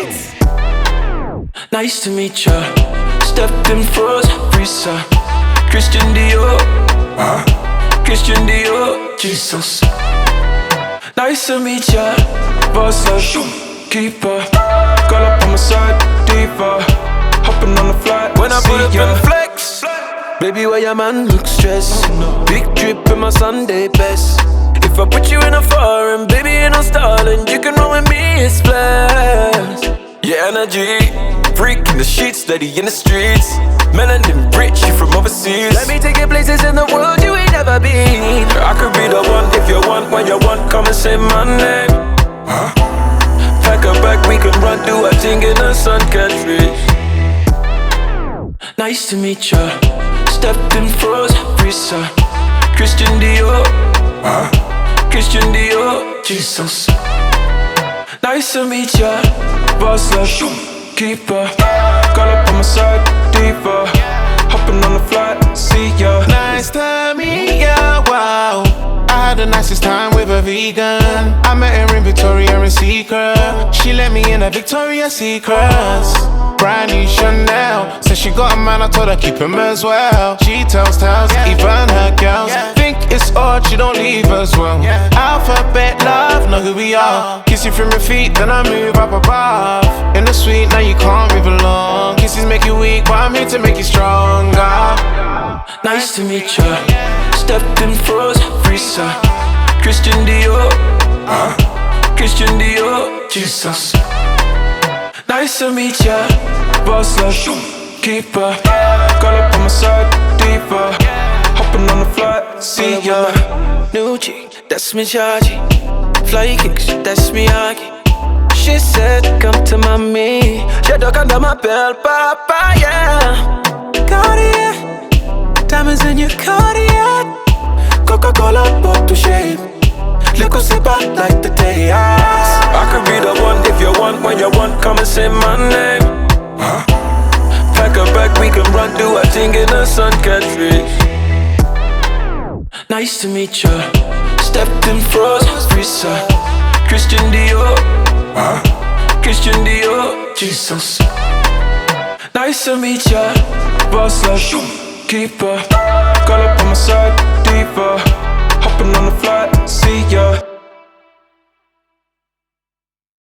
Nice to meet ya. Stepped in froze, Risa. Christian Dior, Christian Dior, Jesus. Nice to meet ya. Boss up, keeper. Girl up on my side, diva. Hopping on the flight, when I pull up and flex. Baby, why your man look stressed? Big drip in my Sunday best. If I put you in a foreign, baby, ain't no stalling. You can roll with me, it's flash. Your energy, freak in the sheets, steady in the streets. Melanin rich, you from overseas. Let me take you places in the world you ain't never been. I could be the one if you want, when you want, come and say my name. Pack a bag, we can run, do a thing in the sun, can't reach. Nice to meet ya. Stepped in froze, Risa. Christian Dior, Christian Dior, Jesus. Nice to meet ya. Boss up, keeper. Girl up on my side, diva. Hopping on the flight, see ya. Nice to meet ya, wow. I had the nicest time with a vegan. I met her in Victoria and Secret. She let me in a Victoria's Secrets. Brand new Chanel. Said she got a man, I told her keep him as well. She tells tales, even her girls think it's odd she don't leave as well. Alphabet love, know who we are. Kiss you from your feet, then I move up above. In the suite, now you can't move along. Kisses make you weak, but I'm here to make you stronger. Nice to meet ya. Stepped in froze, Risa. Christian Dior, Christian Dior, Jesus. Nice to meet ya. Boss up, keeper. Girl up on my side, diva. Hopping on the flight, see ya. New chick, that's me chargy. Fly kicks, that's me Aki. She said, come to mommy. She dug under my belt, papa, yeah. Cartier, diamonds in your Cartier. Coca-Cola, pop to shade. Look who's back like the day I could be the one if you want, when you want, come and say my name. Pack a bag, we can run, do a thing in the sun, can't reach. Nice to meet ya. Stepped in froze, Risa. Christian Dior, Christian Dior, Jesus. Nice to meet ya. Boss up, keeper. Girl up on my side, diva. Hopping on the flight, see ya.